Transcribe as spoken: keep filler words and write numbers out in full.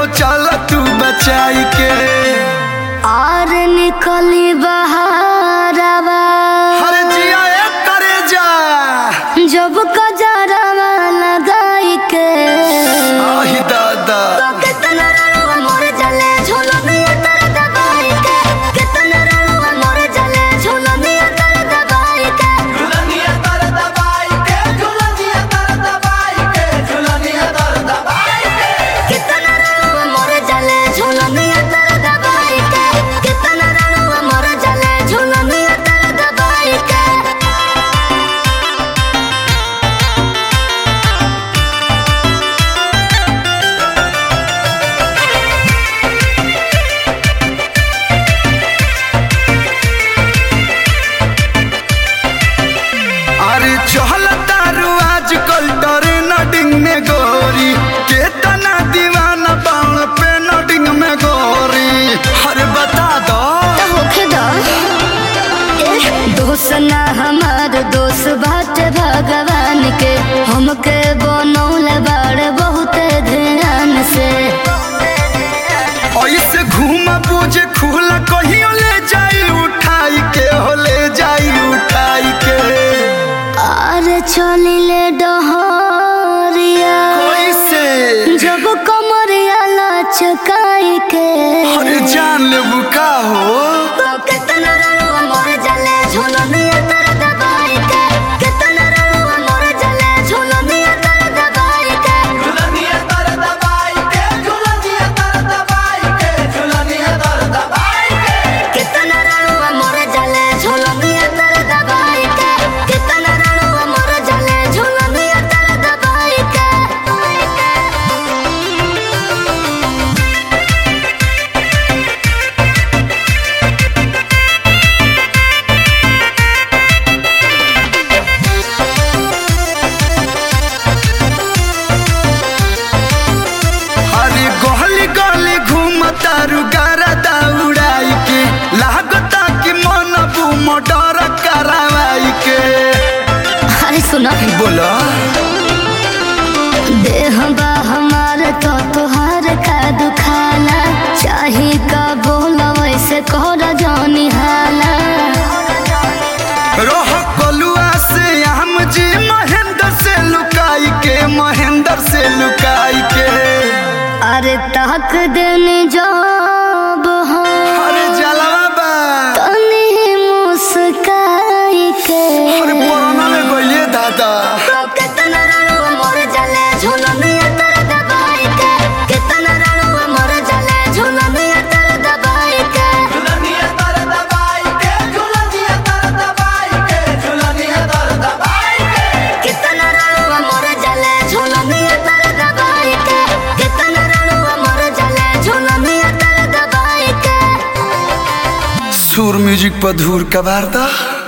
हो चल तू बचाई के। और निकली बहारवा हर जिया करे जा जब कजरवा लगाई के। आही दादा तो कितना रड़ुआ मोर जले झुलनिया तर दबाई के। कितना रड़ुआ मोर जले झुलनिया तर दबाई के। झुलनिया तर दबाई के झुलनिया तर दबाई के झुलनिया तर दबाई के। कितना रड़ुआ मोर जले झुलनिया तर दबाई के। कितना रड़ुआ मोर जले झुलनिया तर दबाई के। अरे चहल तारू आजकल ट्रेंडिंग में गोरी केतना दीवाना बाण पे नडिंग में गोरी। अरे बता दो तो होखे दो ए दोस्त ना हमार दोस्त बाटे भगवान के। हमके बनौले बाड़े बहुत ध्यान से। ऐसे घूम बुझे खुला कहियो ले जाई उठाई के हो ले जाई उठाई के। अरे चलिले डहरिया कैसे जब कमरिया लचकाई के। अरे जान ले बुका हो तो कितना रड़ुआ मोर जले झुलनिया तर दबाई के। कितना रड़ुआ मोर जले झुलनिया तर दबाई के। झुलनिया तर दबाई के झुलनिया तर दबाई के झुलनिया तर दबाई के। कितना रड़ुआ मोर जले झुलनिया तर दबाई के। कितना रड़ुआ मोर जले झुलनिया तर दबाई के। अरे गली गली घूमता रुगारा दौड़ाई के लागता कि मन बुम डर करावाई के। अरे सुनो बोला देह बा हमार तो तुहार का दुखाला। चाही का बोला वैसे कर जानी हाला। रोह कलुआ से हम जी महेंद्र से लुकाई के महेंद्र से लुकाई के। अरे तक देने जब हम अरे जलवा बा तनी मुस्काई के। अरे कोरोना में गइले दादा तो कितना रड़ुआ मोर जले झुलनिया तर दबाई के। कितना रड़ुआ मोर जले झुलनिया तर दबाई के। झुलनिया तर दबाई के झुलनिया तर दबाई के झुलनिया तर दबाई के। कितना रड़ुआ मोर जले झुलनिया तर दबाई के। कितना रड़ुआ मोर जले झुलनिया तर दबाई के। सुर म्यूजिक पर धूर का वार्ता।